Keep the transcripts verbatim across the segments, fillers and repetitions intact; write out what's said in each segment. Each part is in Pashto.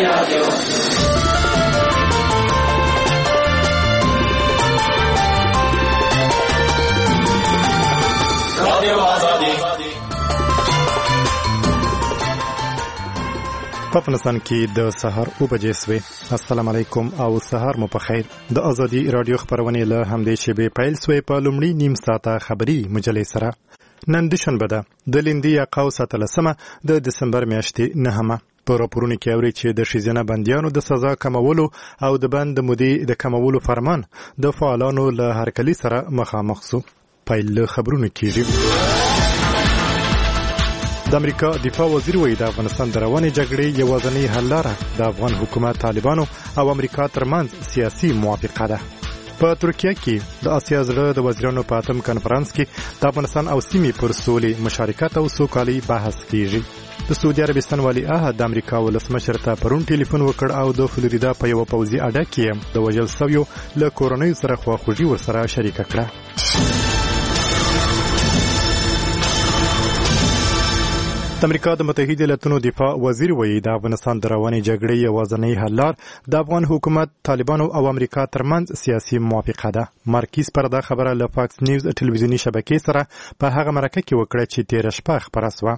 رادیو رادیو آزادی په افغانستان کې د سهار او بجې سوي. السلام علیکم او سهار مو په خیر. د ازادي رادیو خبرونه له همدې شیبې پیل سوي. په لومړي نیم ساعته خبري مجلې سره نن دوشنبه ده د لیندي یا قوس اتلسمه د دسمبر میاشتې نهمه. په راپورونو کې اوري چې د ښځینه بندیانو د سزا کمولو او د بند مودې د کمولو فرمان د فعالانو له هرکلي سره مخامخ سو. پیل خبرونه کیږي. د امریکا دفاع وزیر وایي د افغانستان د روانې جګړې یوازینۍ حل لاره د افغان حکومت، طالبانو او امریکا ترمنځ سیاسي موافقه ده. په ترکیه کې د آسیا زړه د وزیرانو په اتم کنفرانس کې د افغانستان او سیمې پر سولې، مشارکت او سوکالۍ بحث کیږي. د سعودي عربستان والی عهد د امریکا ولسمشر ته پرون ټلیفون وکړ او د فلوریدا په یو پوځي اډه کې د وژل شویو له کورنۍ سره خواخوږي ورسره شریکه کړه. د امریکا د متحده ایالاتو دفاع وزیر وایي د افغانستان د روانې جګړې یوازینۍ حل لار د افغان حکومت، طالبانو او امریکا ترمنځ سیاسي موافقه ده. مارکیز پر دا خبره له فاکس نیوز ټلویزیونی شبکې سره په هغه مرکه کې وکړه چې تیره شپه خپره سوه.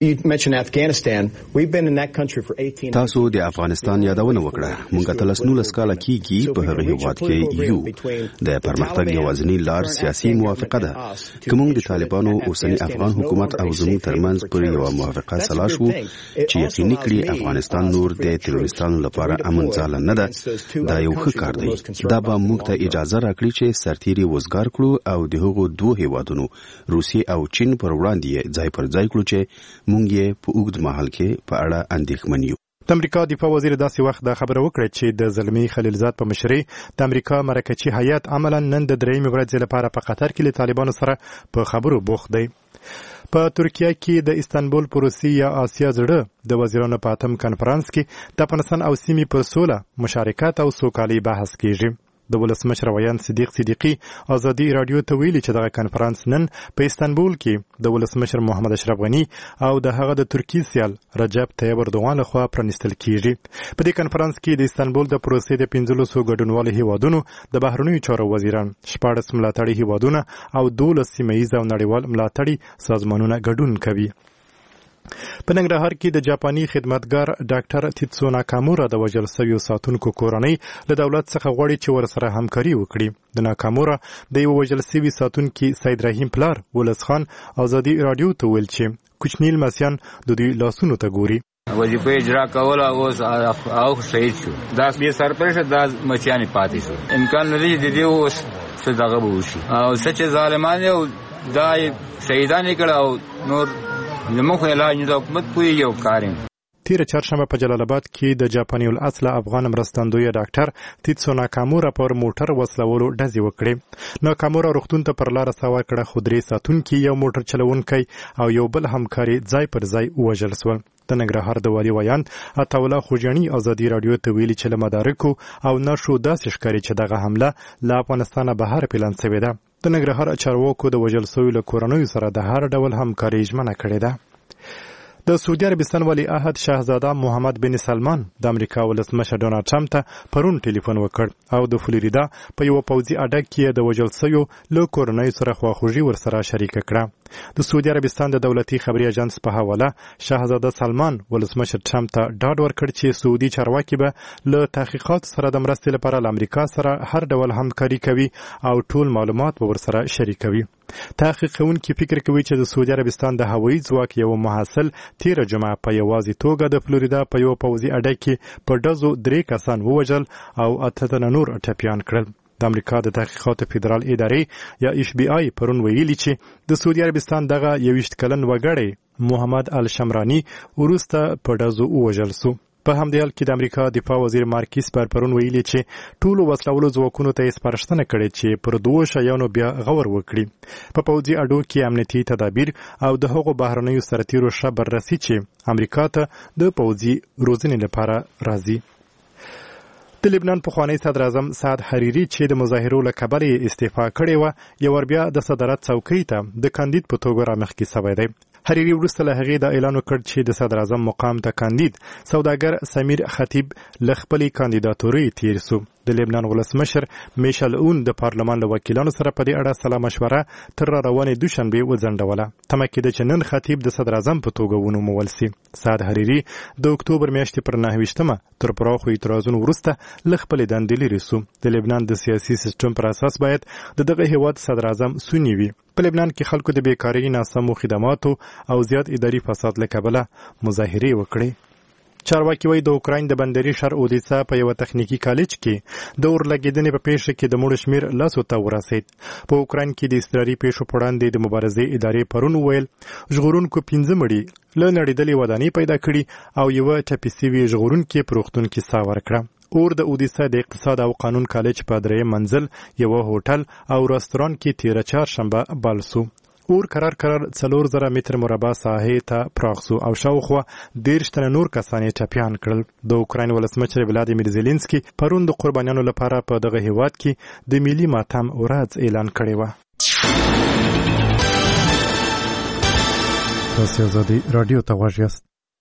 تاسو د افغانستان یادونه وکړه. موږ اتلس نولس کاله کېږي په هغه هېواد کې یو. د پرمختګ یوازینۍ لار سیاسي موافقه ده. که موږ د طالبانو اوسني افغان حکومت او زموږ ترمنځ پر یوه موافقه سلا شو چې یقیني کړي افغانستان نور د تروریستانو لپاره امن ځاله نه ده، دا یو ښه کار دی. دا به موږ ته اجازه راکړي چې سرتیري وزګار کړو او د هغو دوه هېوادونو روسیې او چین پر وړاندې ځای پر ځای کړو چې مونږ یې په اوږد مهال کې په اړه اندېښمن یو. د امریکا دفاع وزیر داسې وخت دا خبره وکړه چې د زلمی خلیلزاد په مشرۍ د امریکا مرکزي هیات عملاً نن د درېیمې ورځې لپاره په قطر کې له طالبانو سره په خبرو بوخت دی. په ترکیه کې د استانبول پروسې یا آسیا زړه د وزیرانو په اتم کنفرانس کې د افغانستان او سیمې پر سوله، مشارکت او سوکالۍ بحث کیږي. د ولسمشر ویان صدیق صدیقی ازادي رادیو ته ویلي چې دغه کنفرانس نن په استانبول کې د ولسمشر محمد اشرف غنی او د هغه د ترکیې سیال رجب طیب اردوغان لخوا پرانیستل کیږي. په دې کنفرانس کې د استانبول د پروسې د پنځلسو ګډونوالو هیوادونو د بهرنیو چارو وزیران، شپاړس ملاتړي هیوادونه او دولس سیمه ییز او نړیوال ملاتړي سازمانونه ګډون کوي. په ننګرهار کې د جاپاني خدمتګار ډاکټر تیتسو ناکامورا د وژل شویو ساتونکو کورنۍ له دولت څخه غواړي چې ورسره همکاري وکړي. د ناکامورا د یو وژل شوي ساتونکي سید رحیم پلار ولس خان ازادي رادیو ته ویل چې کوچني لمسیان د دوی لاسونو ته ګوري. وظیفه اجرا کول اوس او شهید شو. دا به سرپرست د مچیانی پاتې شو. امکان لري د دې اوس څه دغه وشي او سچ ظالمان یو دای شهیدان کړه او نور زموږ علاج د حکومت پوی یو کاریم. تیره چهارشنبه په جلال آباد کې د جاپاني الاصل افغان مرستندوی ډاکټر تیتسو ناکامورا پر موټر وسلولو ډزې وکړې. ناکامورا روغتون ته پر لاره سوار کړه خو درې ساتونکي، یو موټر چلونکی او یو بل همکاري ځای پر ځای ووژل سول. د ننګرهار د والي ویان عطاالله خوجاني ازادي رادیو ته ویلي چې له مدارکو او نښو داسې ښکاري چې دغه حمله له افغانستانه بهر پلان شوې ده. د ننګرهار چارواکو د وژل شویو له کورنیو سره د هر ډول همکاري ژمنه کړې ده. د سعودي عربستان والی عهد شاهزاده محمد بن سلمان د امریکا ولسمشر ډونالډ ټرمپ ته پرون ټلیفون وکړ او د فلوریدا په یو پوځي اډه کې د وژل شویو له کورنیو سره خواخوږي ورسره شریکه کړه. د سعودي عربستان د دولتي خبري اژانس په حواله شاهزاده سلمان ولسمشر ټرمپ ته ډاډ ورکړ چې سعودي چارواکي به له تحقیقات سره د مرستې لپاره له امریکا سره هر ډول همکاري کوي او ټول معلومات به ورسره شریکوي. تحقیق کوونکي فکر کوي چې د سعودي عربستان د هوایي ځواک یو محصل تیره جمعه په یوازې توګه د فلوریدا په یو پوځي اډه کې په ډزو درې کسان ووژل او اته تنه نور ټپیان کړل. د امریکا د تحقیقاتو فدرال ادارې یا اف بی آی پرون ویلي چې د سعودي عربستان دغه یویشت کلن وګړی محمد الشمرانی وروسته په ډزو ووژل سو. په همدې حال کې د امریکا دفاع وزیر مارکیز پر پرون ویلي چې ټولو وسلوالو ځواکونو ته یې سپارښتنه کړې چې پر دوو شیانو بیا غور وکړي. په پوځي اډو کې امنیتي تدابیر او د هغو بهرنیو سرتیرو ښه بررسي چې امریکا ته د پوځي روزنې لپاره راځي. د لبنان پخوانی صدر اعظم سعد حریری چې د مظاهرو له کبله استعفا کړې وه، یو ور بیا د صدارت څوکۍ ته د کاندید په توګه رامخکې شوی دی. حریری وروسته له هغې دا اعلان وکړ چې د صدر اعظم مقام ته کاندید سوداګر سمیر خطیب له خپلې کاندیداتورۍ تیر سو. د لبنان ولسمشر میشل اون د پارلمان له وکیلانو سره په دې اړه سلا مشوره تر را روانې دوشنبې وځنډوله. تمه کېده چې نن خطیب د صدر اعظم په توګه ونومول سي. سعد حریری د اکتوبر میاشتې پر نهه ویشتمه تر پراخو اعتراضونو وروسته له خپلې دندې لرې سو. د لبنان د سیاسي سیستم پر اساس باید د دغه هیواد صدر اعظم سنی وي. په لبنان کې خلکو د بیکارۍ، ناسمو خدماتو او زیات اداري فساد له کبله مظاهرې وکړې. چارواکي وایي د اوکراین د بندري شهر اودیسا په یوه تخنیکي کالج کې د اورلګېدنې په پیښه کې د مړو شمېر لسو ته ورسېد. په اوکراین کې د اضطراري پیښو په وړاندې د مبارزې ادارې پرون وویل ژغورونکو پنځه مړي له نړېدلې ودانۍ پیدا کړي او یوه ټپي سوي ژغورونکي په روغتون کې ساه ورکړه. اور د اودیسا د اقتصاد او قانون کالج په درېیم منزل یوه هوټل او رستوران کې تیره چهارشنبه بل سو. اور قرار قرار څلور زره متر مربع ساحې ته پراخ سو او شاوخوا دېرش تنه نور کسان یې ټپیان کړل. د اوکراین ولسمشر ولادیمیر زیلینسکي پرون د قربانیانو لپاره په دغه هیواد کې د ملي ماتم ورځ اعلان کړې وه. تاسو آزادي رادیو ته غوږ یاست.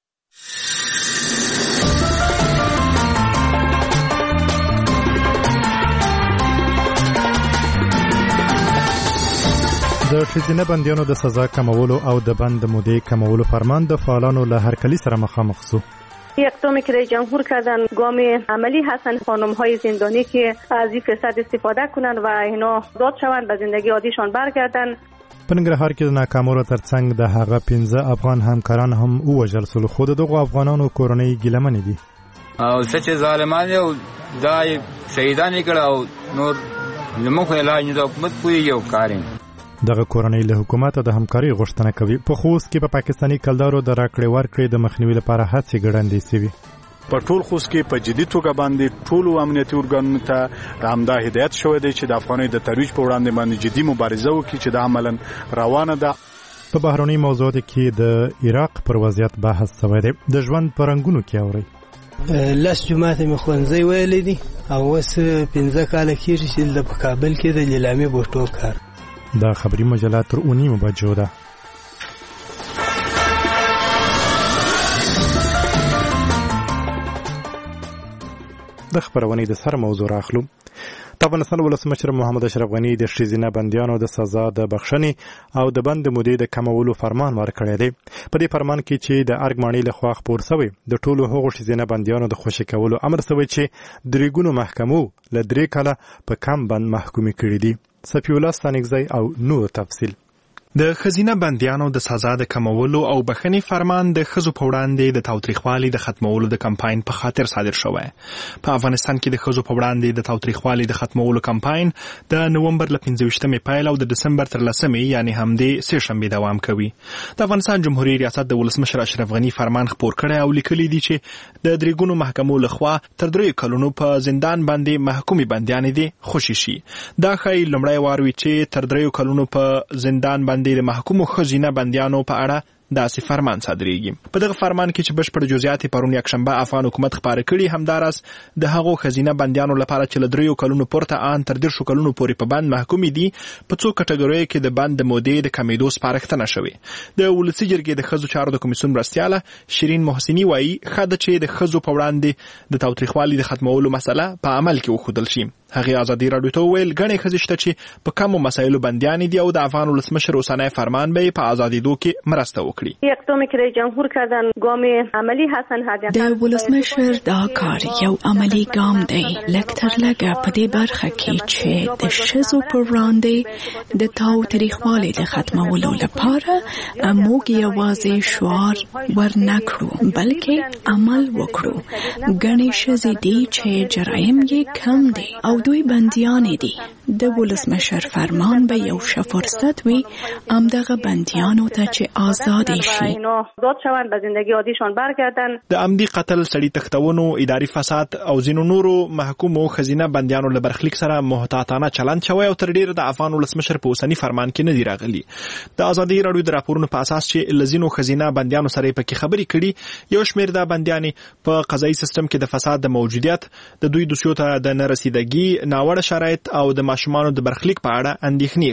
د ښځینه بندیانو د سزا کمولو او د بند مودې کمولو فرمان د فعالانو له هرکلی سره مخامخ شو. اقدامی که رئیس جمهور کردن گام عملی هستند خانم‌های زندانی که از این فرصت استفاده کنند و اینا آزاد شوند به زندگی عادیشان برگردند. په ننګرهار کې د ناکامولو ترڅنګ د هغه پنځه افغان همکاران هم ووژل شول خو د دغو افغانانو کورنۍ ګیلمنې دي. او څه چې ظالمان یو دا شهیدان یې کړه او نور زموږ علاج د حکومت پوهېږي او کار دغه کورنۍ له حکومت د همکارۍ غوښتنه کوي. په خوست کې په پا پاکستاني کلدارو د راکړې ورکړې د مخنیوي لپاره هڅې ګړندې شوي. په ټول خوست کې په جدي توګه باندې ټولو امنیتي ارګانونو ته همدا هدایت شوی دی چې د افغانۍ د ترویج په وړاندې باندې جدي مبارزه وکړي چې دا عملاً روانه ده. په بهرنۍ موضوعاتو کې د عراق پر وضعیت بحث شوی دی. د ژوند په رنګونو کې اورئ. لاس جماعت مې ښوونځی ویلی دي او اوس پنځه کاله کېږي چې د په کابل کې د لیلامي بوټو کار. دا خبري مجله تر اونیمو بجو ده. د خبرونې د سر موضوع راخلو. د افغانستان ولسمشر محمد اشرف غني د ښځینه بندیانو د سزا د بخښنې او د بند مودې د کمولو فرمان ورکړی دی. په دې فرمان کې چې د ارګ ماڼۍ لخوا خپور شوی د ټولو هغو ښځینه بندیانو د خوشي کولو امر شوی چې د ریګونو محکمو له درې کاله په کم بند محکومې کړي دي. صفی الله ستانکزی او نور تفصیل. د ښځینه بندیانو د سزا د کمولو او بخښنې فرمان د ښځو په وړاندې د تاوتریخوالي د ختمولو د کمپاین په خاطر صادر شوی. په افغانستان کې د ښځو په وړاندې د تاوتریخوالي د ختمولو کمپاین د نومبر له پنځه ویشتمې پیل او د دسمبر تر لسمې یعنې همدې سې شنبې دوام کوي. د افغانستان جمهوریت ریاست د ولسمشر اشرف غني فرمان خپور کړی او لیکلی دی چې د دریګونو محکمو لخوا تر دریو کلونو په زندان باندې محکومې بندیانې دي خوشي شي. دا ښایي لومړی وار وي چې تر دریو کلونو په زندان باندې د محکومو ښځینه بندیانو په اړه داسې فرمان صادریږي. په دغه فرمان کې چې بشپړ جزئیات پرون یکشنبه افغان حکومت خپاره کړي همداراز د هغو ښځینه بندیانو لپاره چې له دریو کلونو پورته ان تر دېرشو کلونو پورې په بند محکومې دي په څو کټګوریو کې د بند د مودې د کمیدو سپارښتنه شوې. د ولسي جرګې د ښځو چارو د کمیسیون مرستیاله شیرین محسني وایي ښه ده چې د ښځو په وړاندې د تاوتریخوالي د ختمولو مسله په عمل کې وښودل شي. هغې ازادي راډیو ته وویل ګڼې ښځې شته چې په کمو مسایلو بندیانې دي او د افغان ولسمشر اوسنی فرمان به یې په ازادېدو کې مرسته وکړي. اقدامی که رئیس جمهور کردن گام عملی هستن. د ولسمشر دا کار یو عملی ګام دی لږ تر لږه په دې برخه کې چې د ښځو په وړاندې د تاوتریخوالي د ختمولو لپاره موږ یوازې شعار ورنکړو بلکې عمل وکړو. ګڼې ښځې دي چې جرایم یې کم دي او دوی بندیانې دي. د ولسمشر فرمان به یو ښه فرصت وي همدغه بندیانو ته چې آزاد شي آزاد شوند به زندگی عادیشان برگردن. د عمدي قتل، سړي تښتونو، اداري فساد او ځینو نورو محکومو ښځینه بندیانو له برخلیک سره محتاطانه چلند شوی او تر ډیره د افغان ولسمشر په اوسني فرمان کې نه دی راغلی. د ازادي راډیو د راپورونو په اساس چې له ځینو ښځینه بندیانو سره یې پکې خبرې کړي یو شمېر د بندیانې په قضایي سیستم کې د فساد د موجودیت، د دوی دوسیو ته د نه رسیدګي، ناوړه شرایط او د ماشومانو د برخلیک په اړه اندېښنې ښیي.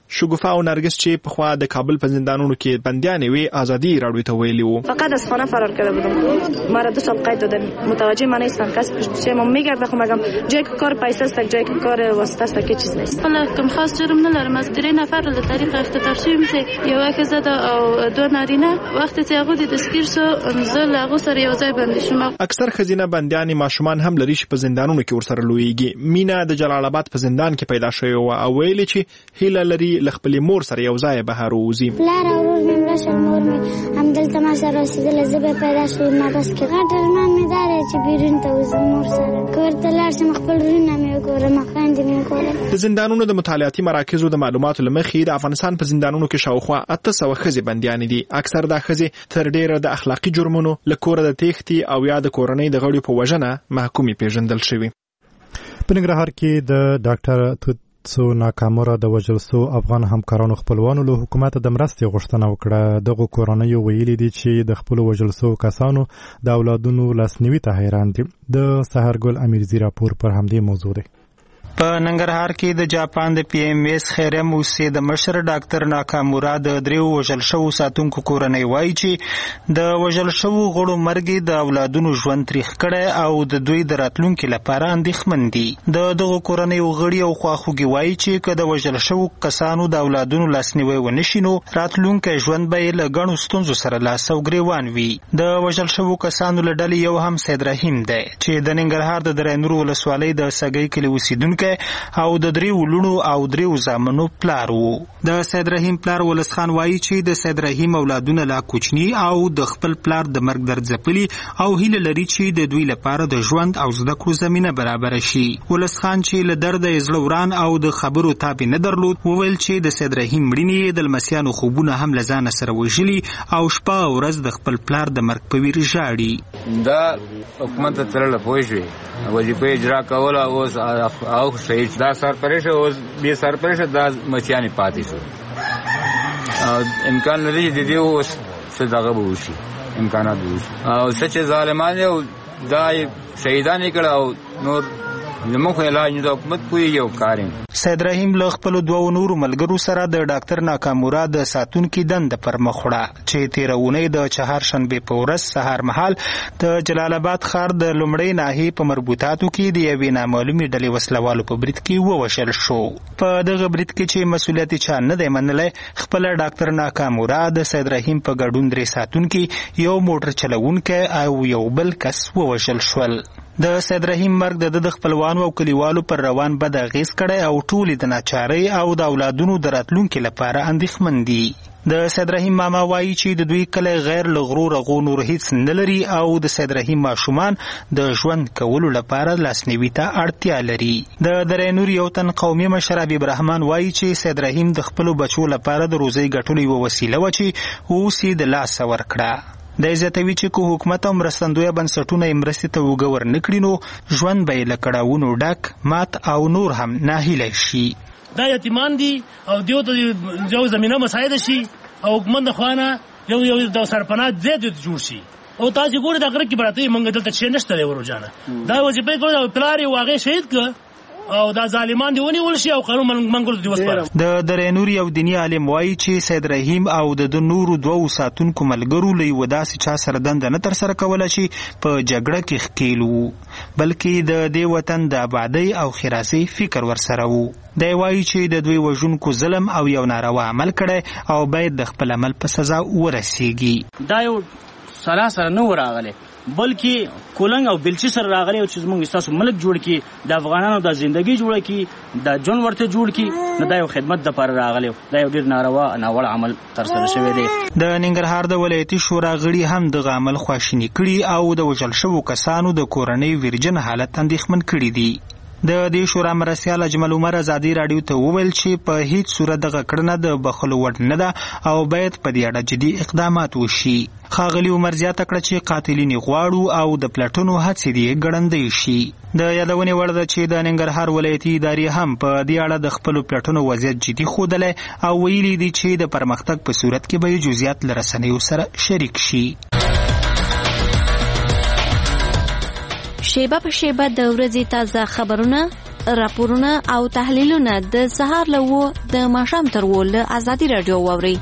شګوفه او نرګس چې په خوا د کابل په زندانونو کې بندیانې وي ازادي راډیو ته ویلي وو. فقط از خانه فرار کرده بودم. مرا دو سال قید دادن. متوجه من نیستم کسی پشت ما میگرده. خب میگم جایی که کار پیسه است جایی که کار واسطه است که چیز نیست. حالا کم خاص جرم ندارم. از درې نفر له طریق اختطاف شویم چې یو ښځه او دوه نارینه وخت چې هغه د دستگیر شو زه له هغو سره یو ځای بندي شوم. اکثر ښځینه بندیانې ماشومان هم لري چې په زندانونو کې ورسره لویږي. مینا د جلال آباد په زندان کې پیدا شوې وه او ویلې چې هیله لري له خپلې مور سره یو ځای بهر ووځي. پلار او ورور مې مړه شول، مور مې همدلته ما سره اوسېدله. زه به پیدا شوم مغز کې. غټ ارمان مې دا دی چې بیرون ته وځم مور سره. که ورته لاړ شم خپل وروڼه مې وګورم، خویندې مې وګورم. د زندانونو د مطالعاتي مراکزو د معلوماتو له مخې د افغانستان په زندانونو کې شاوخوا اته سوه ښځې بندیانې دي. اکثر دا ښځې تر ډېره د اخلاقي جرمونو له کوره د تېښتې او یا د کورنۍ د غړو په وژنه محکومې پیژندل شوي. په ننګرهار کې د ډاکټر توتسو ناکامورا د وژل سو افغان همکارانو خپلوانو له حکومت د مرستې غوښتنه وکړه. دغه کورنیو ویلي دي چې د خپلو وژل سو کسانو د اولادونو لاسنیوي ته حیران دي. د سحرګل امیرزي راپور پر همدې موضوع دی. په ننګرهار کې د جاپان د پی ایم ایس خیریه موسسې د مشر ډاکټر ناکامورا د دریو وژل شوو ساتونکو کورنۍ وایي چې د وژل شوو غړو مرګ د اولادونو ژوند تریخ کړی او د دوی د راتلونکي لپاره اندېښمن دي. د دغو کورنیو غړي او خواخوږي وایي چې که د وژل شوو کسانو د اولادونو لاسنیوی ونه شي نو راتلونکی ژوند به یې له ګڼو ستونزو سره لاس او ګریوان وي. د وژل شوو کسانو له ډلې یو هم سید رحیم دی چې د ننګرهار د دره نور ولسوالۍ د سګۍ کلي اوسیدونکی او د دریو لونو او دریو زامنو پلار وو. د سید رحیم پلار ولس خان وایي چې د سید رحیم اولادونه لا کوچني او د خپل پلار د مرګ درد ځپلي او هیله لري چې د دوی لپاره د ژوند او زده کړو زمینه برابره شي. ولس خان چې له درده یې زړه وران او د خبرو تاب نه درلود وویل چې د سید رحیم مړینې د لمسیانو خوبونه هم له ځانه سره وژلي او شپه او ورځ د خپل پلار د مرګ په ویر ژاړي. دا حکومت ته تلله پوه شوې وظیفه اجرا کوله اوس او شهید دا سرپرست او بي سرپرست دا مچياني پاتې شو. امکان لري چې دې اوس څه دغه وشي امکانات وشي او څه ظالمان یو دا شهیدان کړه او نور زموږ علاج د حکومت کوي یو کارین. سید رحیم له خپلو دوو نورو ملګرو سره د ډاکټر ناکامورا د ساتونکي دنده پر مخ وړه چې تېره اونۍ د چهارشنبې په ورځ سهار مهال د جلال آباد ښار د لومړۍ ناحیې په مربوطاتو کې د یوې نامعلومې ډلې وسلوالو په برید کې ووژل شو. په دغه برید کې چې مسؤلیت چا نه دی منلی خپله ډاکټر ناکامورا د سید رحیم په ګډون درې ساتونکي یو موټر چلوونکی او یو بل کس ووژل شول. د سید رحیم مرګ د د خپلوانو او کلیوالو پر روان بد اغیز کړی او ټولې د ناچارۍ او د اولادونو د راتلونکي لپاره اندېښمن دي. د سید رحیم ماما وایي چې د دوی کلی غیر له غرو رغو نور هیڅ نه لري او د سید رحیم ماشومان د ژوند کولو لپاره لاسنیوي ته اړتیا لري. د دره نور یو تن قومي مشر حبیب رحمان وایي چې سید رحیم د خپلو بچو لپاره د روزۍ ګټلو یوه وسیله وه چې اوس یې د لاسه ورکړه. د زیاتوي چې که حکومت او مرستندویه بنسټونه یې مرستې ته اوږه ورنکړي نو ژوند به یې له کړاوونو ډک مات او نور هم ناهیلی شي. دا یتیمان دي او دیو ته یو زمینه مساعده شي او حکومت د خوا نه یو یو د سرپناه ځای ته جوړ شي. او تاسې ګورئ د غره کې براته یې موږ دلته شی نشته دی وروجانه دا وظیفه یې کړې او پلار یې واغې شهید کړه او دا ظالمان دی ونیول شي او قانون منګول دی وسپاره. د دره نور یو دیني عالم وایي چې سید رحیم او د نورو دوو ساتونکو ملګرو له یوه داسې چا سره دنده نه ترسره کوله چې په جګړه کې ښکیل وو بلکې د دې وطن د آبادۍ او خیراسۍ فکر ورسره وو. دی وایي چې د دوی وژونکو ظلم او یو ناروا عمل کړی او باید د خپل عمل په سزا ورسیږي. دا یو سراسر نه راغلی بلکې کولنګ او بلچي سره راغلی او چې زموږ ستاسو ملک جوړ کړي د افغانانو د زندګي جوړ کړي د جون ورته جوړ کړي نو دا یو خدمت د لپاره راغلی دا یو ډېر ناروا ناوړه عمل ترسره شوی دی. د ننګرهار د ولایتي شورا غړي هم دغه عمل خواشیني کړي او د وژل شوو کسانو د کورنۍ ویرجن حالت اندېښمن کړي دي. د دې شورا مرستیال اجمل عمر ازادي راډیو ته وویل چې په هیڅ صورت دغه کړنه د بخښلو وړ نه ده او باید په دې اړه جدي اقدامات وشي. ښاغلي عمر زیاته کړه چې قاتلین یې غواړو او د پلټنو هڅې دې ګړندۍ شي. د یادونې وړ ده چې د ننګرهار ولایتي ادارې هم په دې اړه د خپلو پلټنو وضعیت جدي ښودلی او ویلي دي چې د پرمختګ په صورت کې به یې جزئیات له رسنیو سره شریک شي. شیبه په شیبه د ورځې تازه خبرونه راپورونه او تحلیلونه د سهار له و د ماښام تر و له ازادي راډیو واورئ.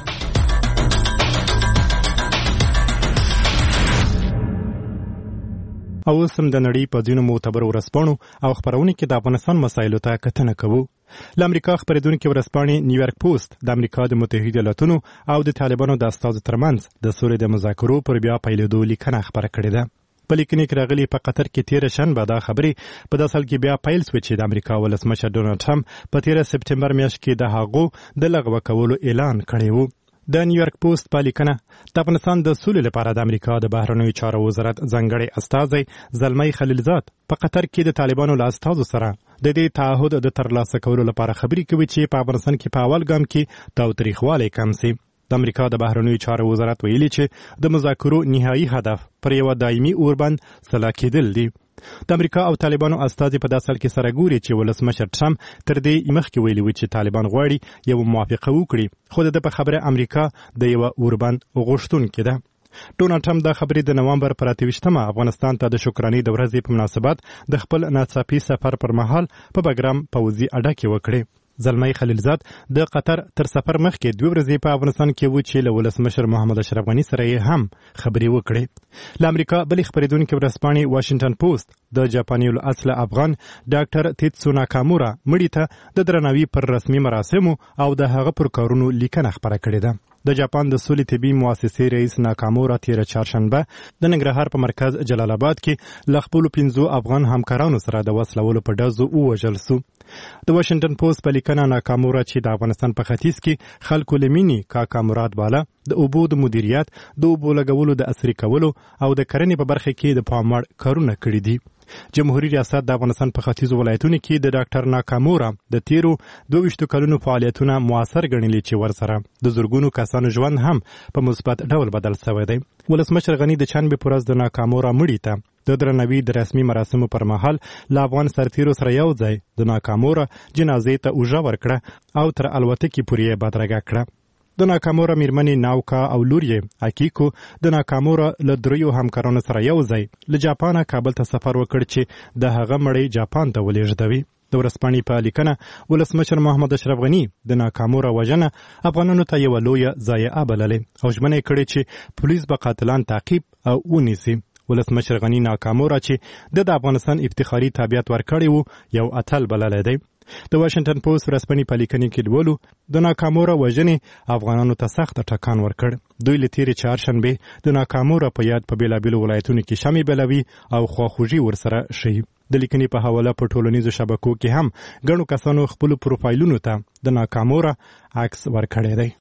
او سم د نړۍ په ځینو معتبرو ورځپاڼو او خبرونو کې د افغانستان مسایلو ته کتنه کوو. له امریکا خبرېدونکې ورځپاڼې نیویارک پوسټ د امریکا د متحده ایالاتونو او د طالبانو د استازو ترمنځ د سولې د مذاکرو پر بیا پیلېدو لیکنه خبره کړې ده. په لیکنې کې راغلي په قطر کې تېره شنبه دا خبرې په داسې حال کې بیا پیل شوې چې د امریکا ولسمشر ډونالډ ټرمپ په تېره سپټمبر میاشت کې د هغو د لغوه کولو اعلان کړی و. د نیویارک پوسټ په لیکنه د افغانستان د سولې لپاره د امریکا د بهرنیو چارو وزارت ځانګړی استازی زلمی خلیلزاد په قطر کې د طالبانو له استازو سره د دې تعهد د ترلاسه کولو لپاره خبرې کوي چې په افغانستان کې په اول ګام کې تاوتریخوالی کم سي. د امریکا د بهرنیو چارو وزارت ویلي چې د مذاکرو نهایي هدف پر یو دایمي اوربند سلا کېدل دي. د امریکا او طالبانو استازي په داسې حال کې سره ګوري چې ولسمشر ټرمپ تر دې مخکې ویلي و چې طالبان غواړي یو موافقه وکړي، خو د په خبره امریکا د یو اوربند غوښتونکې ده. ډونالډ ټرمپ دا خبرې د نوامبر پر اته ویشتمه افغانستان ته د شکرانې د ورځې په مناسبت د خپل ناڅاپي سفر پر مهال په بګرام پوځي اډه کې وکړې. زلمی خلیلزاد د قطر تر سفر مخکې دوه ورځې په افغانستان کې و چې له ولسمشر محمد اشرف غني سره یې هم خبرې وکړې. له امریکا بلې خبرېدونکې ورځپاڼې واشنګټن پوسټ د جاپاني الاصله افغان ډاکټر تیتسو ناکامورا مړي ته د درناوي پر رسمي مراسمو او د هغه پر کارونو لیکنه خبره کړې ده. د جاپان د سولې طبي مؤسسې رئیس ناکامورا تیره چهارشنبه د ننګرهار په مرکز جلال آباد کې له خپلو پنځو افغان همکارانو سره د وسلولو په ډزو ووژل سو. د واشنګټن پوسټ په لیکنه ناکامورا چې د افغانستان په ختیځ کې خلکو لمینی کاکا مراد بالا د اوبو د مدیریت، د اوبو لګولو د عصري کولو او د کرنې په برخه کې د پاموړ کارونه کړي دي. جمهوریت ریاست د افغانستان په ختیځو ولایتونو کې د ډاکټر ناکامورا د تیرو دوه ویشتو کلونو فعالیتونه موثر ګڼلي چې ورسره د زرګونو کسانو ژوند هم په مثبت ډول بدل شوی دی. ولسمشر غني د چنبې په ورځ د ناکامورا مړي ته د درناوي د رسمي مراسمو پر مهال له افغان سرتیرو سره یو ځای د ناکامورا جنازې ته اوږه ورکړه او تر الوتکې پورې یې بدرګه کړه. د ناکامورا میرمنې ناوکا او لور یې اکیکو د ناکامورا له دریو همکارانو سره یو ځای له جاپانه کابل ته سفر وکړ چې د هغه مړی جاپان ته ولېږدوي. د ورځپاڼې په لیکنه ولسمشر محمد اشرف غني د ناکامورا وژنه افغانانو ته یوه لویه ضایعه بللې او ژمنه یې کړې چې پولیس به قاتلان تعقیب او ونیسي. ولسمشر غني ناکامورا چې د افغانستان افتخاري تابعیت ورکړی و یو اتل بللی دی. د واشنګټن پوسټ ورځپاڼې په لیکنې کې لولو د ناکامورا وژنې افغانانو ته سخت ټکان ورکړ. دوی له تېرې چهارشنبې د ناکامورا په یاد په بېلابېلو ولایتونو کې شمې بلوي او خواخوږي ورسره ښیي. د لیکنې په حواله په ټولنیزو شبکو کې هم ګڼو کسانو خپلو پروفایلونو ته د ناکامورا عکس ورکړی دی.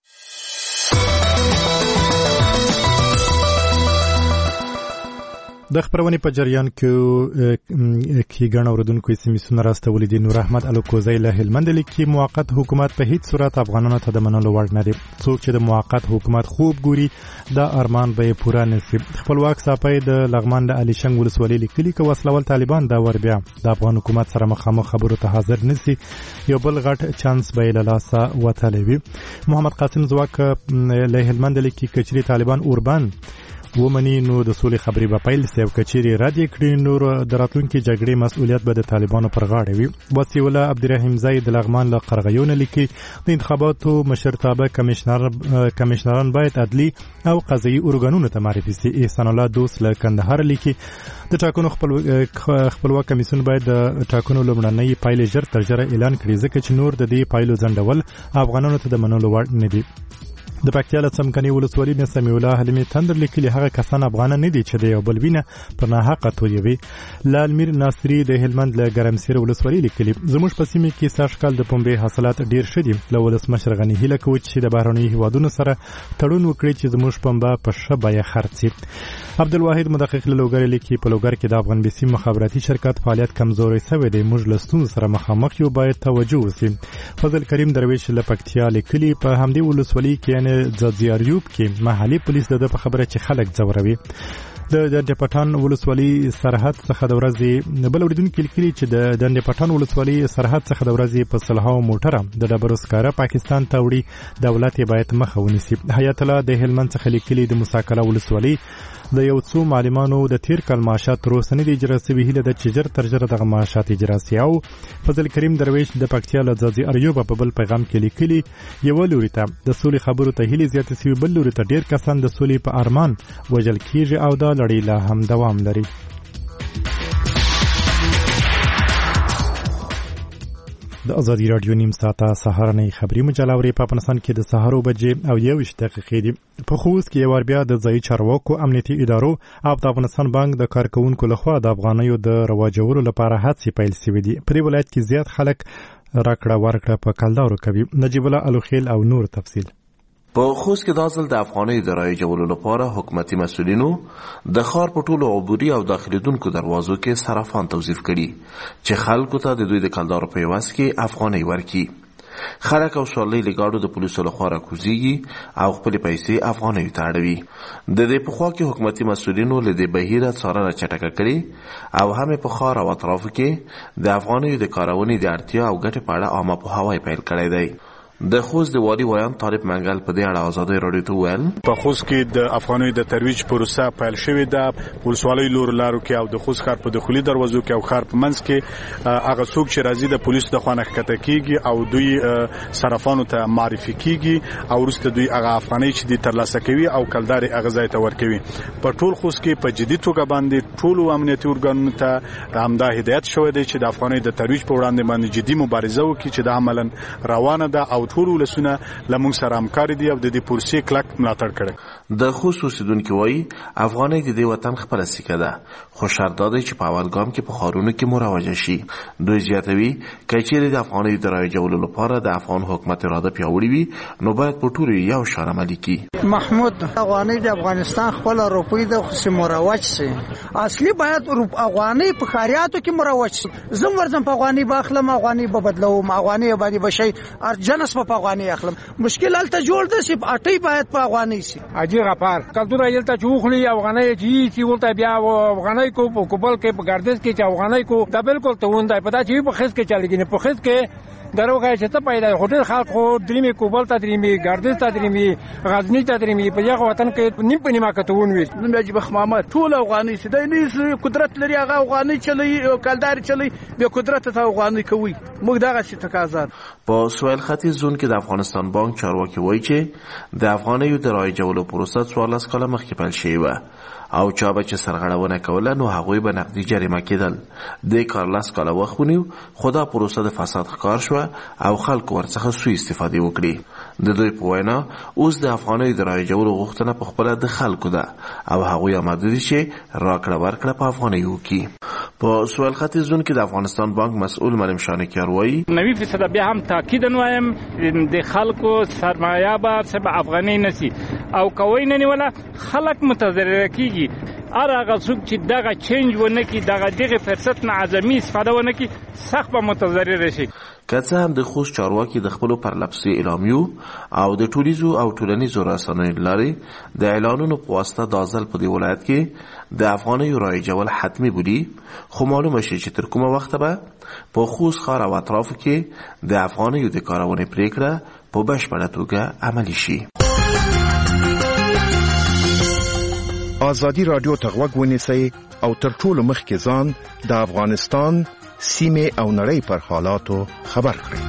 د خبرونې په جریان کې کې ګڼ اوریدونکو سیمسونه راستولي دي. نور احمد الکوزی له هلمند لیکي موقت حکومت په هیڅ صورت افغانانو ته د منلو وړ نه دی. څوک چې د موقت حکومت خوب ګوري دا ارمان به یې پوره نه شي. خپلواک څاپی د لغمان د علیشنګ ولسوالۍ لیکلي که وسلول طالبان دا ور بیا د افغان حکومت سره مخامخ خبرو ته حاضر نه شي یو بل غټ چانس به یې له لاسه وتلی وي. محمد قاسم ځواک له هلمند لیکي که چېرې طالبان اوربند ومني نو د سولې خبرې به پیل سي او که چیرې رد یې کړي نو د راتلونکي جګړې مسؤلیت به د طالبانو پر غاړه وي. وصي الله عبدالرحیم زی د لغمان له قرغیونه لیکي د انتخاباتو مشرتابه کمیشنران باید عدلي او قضایي ارګانونو ته معرفي سي. احسان الله دوست له کندهار لیکي د ټاکنو خپلواک کمیسیون باید د ټاکنو لومړنۍ پایلې ژر تر ژره اعلان کړي ځکه چې نور د دې پایلو ځنډول افغانانو ته د منلو وړ نه دي. د پکتیا له څمکني ولسوالۍ نه سمیع الله حلیمي تندر لیکلي هغه کسان افغانان نه دي چې د یو بل وینه په ناحقه تویوي. لال میر ناصري د هلمند له ګرمسیر ولسوالۍ لیکلي زموږ په سیمه کې سږکال د پنبې حاصلات ډیر ښه دي. له ولسمشر غني هیله کوو چې د بهرنیو هیوادونو سره تړون وکړي چې زموږ پنبه په ښه بیه خرڅ شي. عبدالواحد مدقق له لوګر لیکي په لوګر کې د افغان بیسیم مخابراتي شرکت فعالیت کمزوري شوی دی. موږ له ستونزو سره مخامخ یو، باید توجه وشي. فضل کریم درویش له پکتیا لیکلي په همدې ولسوالۍ کې یعنې ځاځیاریوب کې محلي پولیس د په خبره چې خلک ځوروي. د ډنډ پټان ولسوالۍ سرحد څخه د ورځې بل اوریدونکي لیکلي چې د ډنډ پټان ولسوالۍ سرحد څخه د ورځې په سلهاو موټره د ډبرو سکاره پاکستان ته وړي، دولت یې باید مخه ونیسي. حیات الله د هلمند څخه لیکلي د موسی کلا ولسوالۍ د یو څو معلمانو د تیر کال معاشات تر اوسه نه دي اجرا شوي. هیله ده چې ژر تر ژره دغه معاشات اجرا شي. او فضل کریم درویش د پکتیا له ځاځي اریوب په بل پیغام کې لیکلي یو لوري ته د سولې خبرو ته هیله زیاتې شوي، بل لوري ته ډیر کسان د سولې په ارمان وژل کیږي او دا لړۍ لا هم دوام لري. د ازادي رادیو نیم ساعته سهارنۍ خبري مجله اوري په افغانستان کې د سهارو بجې او یوویشت دقیقې دي. په خوست کې یو بیا د ځایي چارواکو امنیتي ادارو او د افغانستان بانک د کارکونکو لخوا د افغانیو د رواجولو لپاره هڅې پیل شوې دي. په دې ولایت کې زیات خلک راکړه ورکړه په کلدارو کوي. نجیب الله الوخیل او نور تفصیل. په خوست کې د ځل د افغاني د رایجولو لپاره حکومتي مسؤلینو د ښار په ټولو عبوري او داخليدونکو دروازو کې صرافان توظیف کړي چې خلکو ته د دوی د کلدارو په عوض کې افغاني ورکړي. خلک او سورلۍ لګاډو د پولیسو لخوا راکوزیږي او خپل پیسې افغانیو ته اړوي. د دې په خوا کې حکومتي مسؤلینو له دې بهیره څارنه چټکه کړي او هم په ښار او اطرافو کې د افغانیو د کارونې د اړتیا او ګټې په اړه عامه پوهاوی پیل کړی دی. د خوست د والي ویان طالب منګل په دې اړه ازادي رادیو ته ویل په خوست کې د افغاني د ترویج پروسه پیل شوې ده. ولسوالۍ لور لارو کې او د خوست ښار په داخلي دروازو کې او ښار په منځ کې هغه څوک چې راځي د پولیسو د خوا نه ښکته کیږي او دوی صرافانو ته معرفي کیږي او وروسته دوی هغه افغاني چې د ترلاسه کوي او کلدار هغه ځای ته ورکوي. په ټول خوست کې په جدي توګه باندې ټول امنیتي ارګانونو ته همدا هدایت شوی دی چې د افغاني د ترویج په وړاندې باندې جدي مبارزه وکړي چې د عملاً روانه ده او ټول ولسونه لمونږ سره همکاري دي او د دې پروسې کلک ملاتړ کړي. د خوست اوسیدونکي وایي افغانۍ د دې وطن خپله سکه ده، خو شرط دا دی چې په اول ګام کې په ښارونو کې مروجه شي. دوی زیاتوي که چیرې د افغانۍ د رایجولو لپاره د افغان حکومت اراده پیاوړې وي نو باید په ټولو یو شان عملي کړي. محمود افغانۍ د افغانستان خپله روپۍ ده خو چې مروج شي. اصلي باید افغانۍ په ښاریاتو کې مروج شي. زه ورځم په افغانۍ به اخلم، افغانۍ به بدلوم، افغانۍ باندې به شي ارجنس په افغانۍ اخلم. مشکل هلته جوړ ده چې اټۍ باید په افغانۍ شي. اجي غفار کلتور هلته چې وخلي افغانۍ چې چې ولته بیا افغانۍ کو په کوبل کې په ګردش کې چې افغانۍ کو دا بالکل ته وندای په دا چې په خس کې چلېږي نه په خس کې دروغه چې ته پیدا هوټل خلک خو درېمې کوبل ته درېمې ګردش ته درېمې غزنی ته درېمې په یغه وطن کې نیم په نیمه کته ونوي. نن بیا چې محمد ټول افغانۍ چې د نه قدرت لري هغه افغانۍ چلی کلدار چلی به قدرت ته افغانۍ کوي. موږ دغه څه تقاضا په سویل ختیځ زون کې د افغانستان بانک چارواکي وایي چې د افغانیو د رایجولو پروسه څوارلس کاله مخکې پیل شوې وه او چا به چې سرغړونه کوله نو هغوی به نقدي جریمه کېدل. دې کار لس کاله وخت ونیو خو دا پروسه د فساد ښکار شوه او خلکو ورڅخه سوء استفادې وکړي. د دوی په وینا اوس د افغانیو د رایجولو غوښتنه په خپله د خلکو ده او هغوی آماده دي چې راکړه ورکړه په افغانیو وکړي. په سویل ختیځ زون کې د افغانستان بانک مسؤل مریم شانکیار وایي نوي فیصده بیا هم تاکیدا وایم د خلکو سرمایه به سبا افغانۍ نسی او کوي نه نیوله خلک متضرر کیږي. ار هغه څوک چې دغه چینج ونه کی دغه دغه فرصت نه اعظمي استفاده ونه کی سخت به متضرر شي. که څه هم د خوست چارواکي د خپلو پرلپسې اعلامیو او د ټولیزو او ټولنیزو رسنیو له لارې د اعلانونو په واسطه دا ځل په دې ولایت کې د افغانیو رایجول حتمي بولي، خو معلومه شي چې تر کومه وخته به په خوست ښار او اطرافو کې د افغانیو د کارونې پرېکړه په بشپړه توګه عملي شي. ازادي رادیو ته غوږ ونیسئ او تر ټولو مخکې ځان د افغانستان سیمې او نړۍ پر حالاتو خبر کړئ.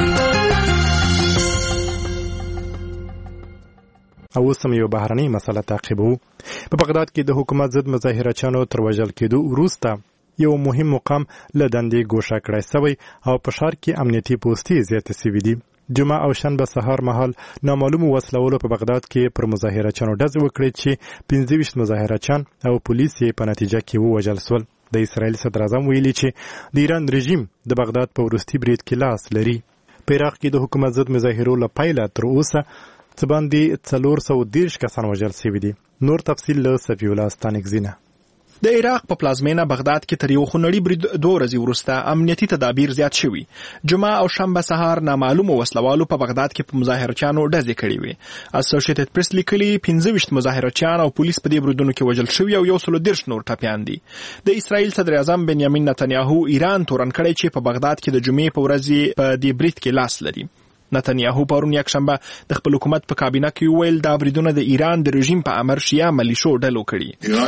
او اوس هم یو بهرنۍ مسله تعقیبو. په بغداد کې د حکومت ضد مظاهرچیانو تر وژل کېدو وروسته یو مهم مقام له دندې ګوښه کړی سوی او په ښار کې امنیتي پوستې زیاتې سوي دي. جمعه او شنبه سهار مهال نامعلومو وسلوالو په بغداد کې پر مظاهرچیانو ډزې وکړې چې پنځه ویشت مظاهرچیان او پولیس یې په نتیجه کې ووژل سول. د اسرائیل صدر اعظم ویلي چې د ایران رژیم د بغداد په وروستي برید کې لاس لري. په عراق کې د حکومت ضد مظاهرو له پیله تر اوسه څه باندې څلور سوه دېرش کسان وژل سوي دي. نور تفصیل له صفي الله ستانکزینه. د عراق په پلازمینه بغداد کې تر یو خونړي برید دوه ورځې وروسته امنیتي تدابیر زیات شوي. جمعه او شنبه سهار نامعلومو وسلوالو په بغداد کې په مظاهرچیانو ډزې کړې وې. اسوسییټډ پریس لیکلي پنځه ویشت مظاهرچیان او پولیس په دې بریدونو کې وژل شوي او یو سل دېرش نور ټپیان دي. د اسرائیل صدر اعظم بنیامین نتنیاهو ایران تورن کړی چې په بغداد کې د جمعې په ورځ په دې برید کې لاس لري. نتنیاهو پرون یکشنبه د خپل حکومت په کابینه کې ویل دا بریدونه د ایران د رژیم په امر شیعه ملیشو ډلو کړي.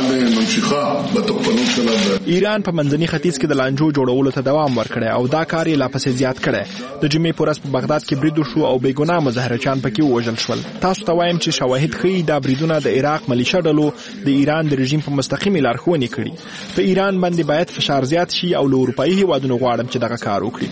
ایران په منځني ختیځ کې د لانجو جوړولو ته دوام ورکړی او دا کار یې لا پسې زیات کړی. د جمعې په ورځ په بغداد کې برید وشو او بې ګناه مظاهرچیان پکې ووژل شول. تاسو ته وایم چې شواهد ښیي دا بریدونه د عراق ملیشه ډلو د ایران د رژیم په مستقیمې لارښوونې کړي. په ایران باندې باید فشار زیات شي او له اروپایي هیوادونو غواړم چې دغه کار وکړي.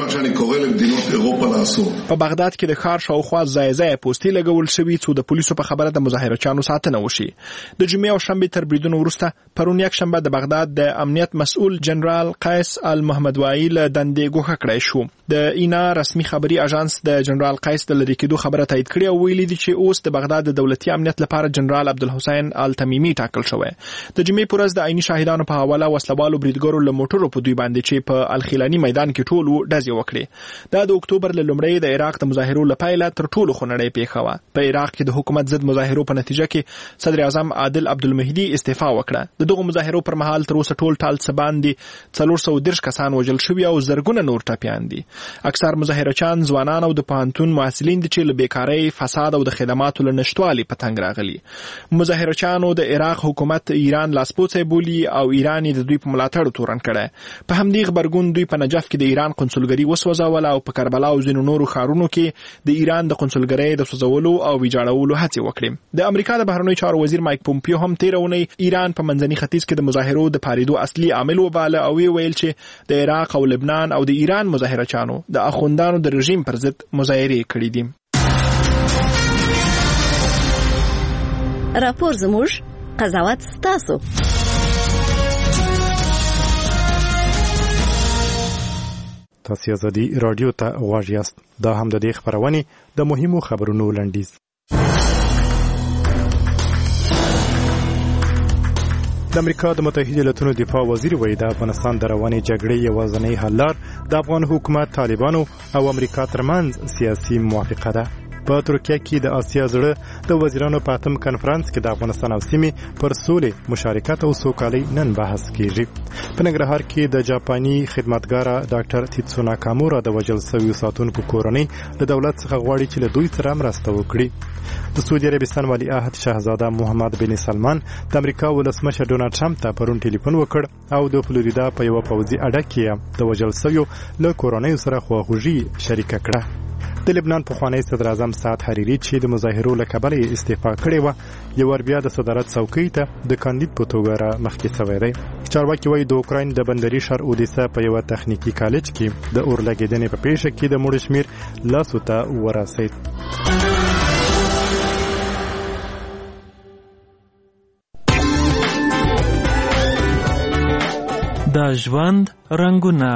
په بغداد کې د ښار شاوخوا ځای ځای پوستې لګول شوي څو د پولیسو په خبره د مظاهرچیانو ساتنه وشي. د جمعې او شنبې تر بریدونو وروسته پرون یکشنبه د بغداد د امنیت مسؤل جنرال قیس المحمدوایی له دندې ګوښه کړی شو. د اینا رسمي خبري اژانس د جنرال قیس د لرې کېدو خبره تایید کړې او ویلي دي چې اوس د بغداد د دولتي امنیت لپاره جنرال عبدالحسین التمیمي ټاکل شوی. د جمعې په ورځ د عیني شاهدانو په حواله وسلوالو بریدګرو له موټرو په دوی باندې چې په الخیلاني میدان کې ټول ډزې وکړې. دا د اکتوبر له لومړۍ د عراق د مظاهرو له پیله تر ټولو خونړۍ پیښه وه. په عراق کې د حکومت ضد مظاهرو په نتیجه کې صدر اعظم عادل عبدالمهدي استعفا وکړه. د دغو مظاهرو پر مهال تر اوسه ټول ټال څه باندې څلور سوه دېرش کسان وژل شوي او زرګونه نور ټپیان دي. اکثر مظاهرچیان ځوانان او د پوهنتون محصلین دي چې له بیکارۍ، فساد او د خدماتو له نشتوالي په تنګ راغلي. مظاهرچیانو د عراق حکومت ایران لاسپوڅی بولي او ایران یې د دوی په ملاتړ تورن کړی. په همدې غبرګون دوی په نجف کې د ایران قونسلګري وسوځوله او په کربلا او ځینو نورو ښارونو کې د ایران د قونسلګرۍ د سوځولو او ویجاړولو هڅې وکړې. د امریکا د بهرنیو چارو وزیر مایک پومپیو هم تېره اونۍ ایران په منځني ختیځ کې د مظاهرو د پارېدو اصلي عامل وباله او ویې ویل چې د عراق او لبنان او د ایران مظاهرچیانو د اخوندانو د رژیم پر ضد مظاهرې کړې دي. راپور زموږ، قضاوت ستاسو. تاسو ازادي رادیو ته غواړئ یاست. دا هم د دې خبرونه د مهمو خبرونو لنډیز. د امریکا د متحده ایالاتو دفاع وزیر وایي د افغانستان د روانې جګړې یوازینی حل لار د افغان حکومت، طالبانو او امریکا ترمنځ سیاسي موافقه ده. په ترکیه کې د آسیا زړه د وزیرانو په اتم کنفرانس کې د افغانستان او سیمې پر سولې، مشارکت او سوکالۍ نن بحث کیږي. په ننګرهار کې د جاپاني خدمتګار ډاکټر تیتسو ناکامورا د وژل شویو ساتونکو کورنۍ له دولت څخه غواړي چې له دوی سره مرسته وکړي. د سعودي عربستان ولیعهد شاهزاده محمد بن سلمان د امریکا ولسمشر ډونالډ ټرمپ ته پرون ټلیفون وکړ او د فلوریدا په یوه پوځي اډه کې د وژل شویو له کورنیو سره خواخوږي شریکه کړه. د لبنان پخوانی صدر اعظم سعد حریري چې د مظاهرو له کبله یې استعفا کړې وه، یو ور بیا د صدارت څوکۍ ته د کاندید په توګه را مخکې شوی دی. چارواکي وایي د اوکراین د بندري ښار اودیسا په یوه تخنیکي کالج کې د اور لګېدنې په پیښه کې د مړو شمېر لسو ته ورسېد. د ژوند رنګونه.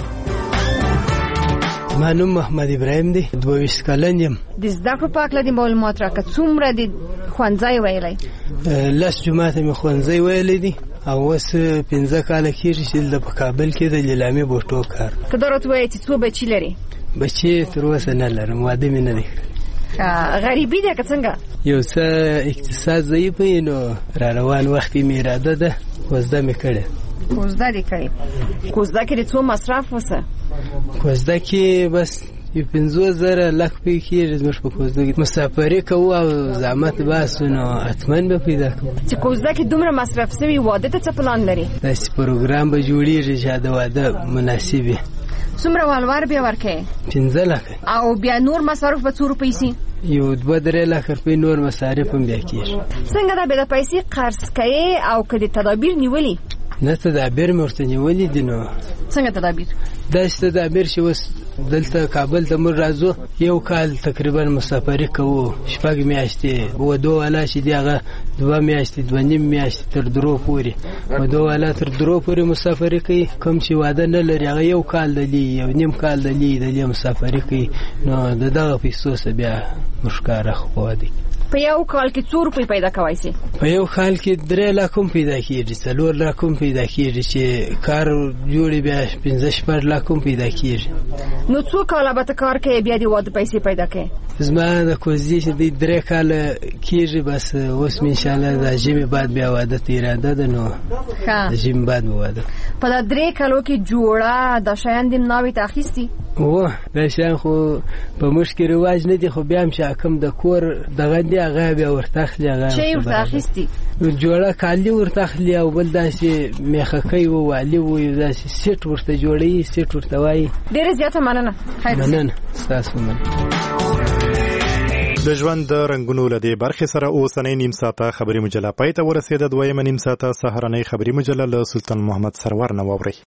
ما نوم محمد ابراهیم دی، دوه ویشت کلن یم. د زده کړو په هکله دې معلومات راکړه، څومره د ښوونځی ویلی؟ لس جوماته مې ښوونځی ویلی دی او اوس پنځه کاله کېږي چې دلته په کابل کې د لیلامې بوټو کار. که دا راته ووایې چې څو بچي لري؟ بچي تر اوسه نه لرم، واده مې نه دی کړی. غریبي ده که څنګه؟ یو څه اقتصاد ضعیف وي نو را روان وخت مې اراده ده کوزده مې کړې. کوزده دې کړې؟ کوزده کې د څو مصرف وسه؟ کوزده کې بس یو پنځوس زره لک پې کېږي زموږ په کوزده کې. مسافري کوو او زحمت باسو نو حتمن به پیدا کوو. چې کوزده کې دومره مصرف شوي، واده ته څه پلان لري؟ داسې پروګرام به جوړېږي چې د واده مناسب وي. څومره والوار بیا ورکوې؟ پنځه لکه. او بیا نور مصارف به څو روپۍ سي؟ یو دوه درې لکه روپۍ نور مصارف هم بیا کېږي. څنګه ده بیا د پیسې قرض کوې او که د تدابیر نیولي؟ نه تدابیر مې ورته نیولي دي. نو څنګه تدابیر؟ داسې تدابیر چې اوس دلته کابل ته موږ راځو، یو کال تقریبا مسافري کوو، شپږ میاشتې. ودو والا چې دی هغه دوه میاشتې، دوه نیم میاشتې تر درو پورې. ودو والا تر درو پورې مسافري کوي. کوم چې واده نه لري هغه یو کال دلی، یو نیم کال دلی دلی مسافري کوي. نو د دغه پیسو څخه بیا موږ کار اخوا دی. په یو کال کې څو روپۍ پیدا کوای شي؟ په یو کال کې درې لاک هم پیدا کېږي، څلور لاک هم پیدا کېږي. چې کار جوړي بیا پنځه شپږ لاک هم پیدا کېږي. نو څو کاله به ته کار کوې بیا د واده پیسې پیدا کوې؟ زما د کوزدې چې دی درې کاله کېږي، بس اوس مې انشاءالله د ژمي بعد بیا واده ته اراده ده. نو د ژمي بعد به واده. په دا درې کالو کې جوړه دا شیان دې ناوې ته اخیستي؟ و دا شان خو په مشکل رواج نه دي خو بیا هم شاکم د کور دغه دی هغه بیا ورتاخلی هغه چې ورته اخیستي جوړه کالی ورتاخلی او بل داسې میخکۍ و والی و داسې سیټ ورته جوړي سیټ ورته وایي. ډېره زیاته مننه. خیر مننه ستاسو مننه. د ژوند د رنګونو له دې برخې سره اوسنۍ نیم ساعته خبري مجله پای ته ورسېده. دویمه نیم ساعته سهارنۍ خبري مجله له سلطان محمد سرور نه واورئ.